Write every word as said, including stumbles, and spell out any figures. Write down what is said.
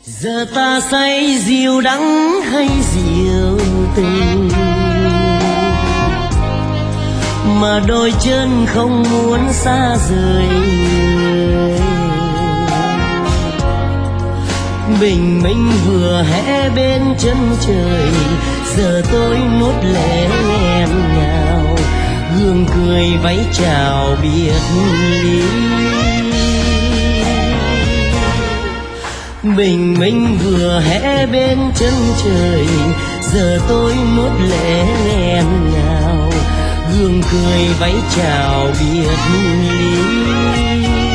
Giờ ta say rượu đắng hay rượu tình, mà đôi chân không muốn xa rời người. Bình minh vừa hé bên chân trời, giờ tôi nuốt lệ nghẹn ngào, gương cười váy chào biệt ly. Bình minh vừa hé bên chân trời, giờ tôi nuốt lệ nghẹn ngào, gương cười váy chào biệt ly.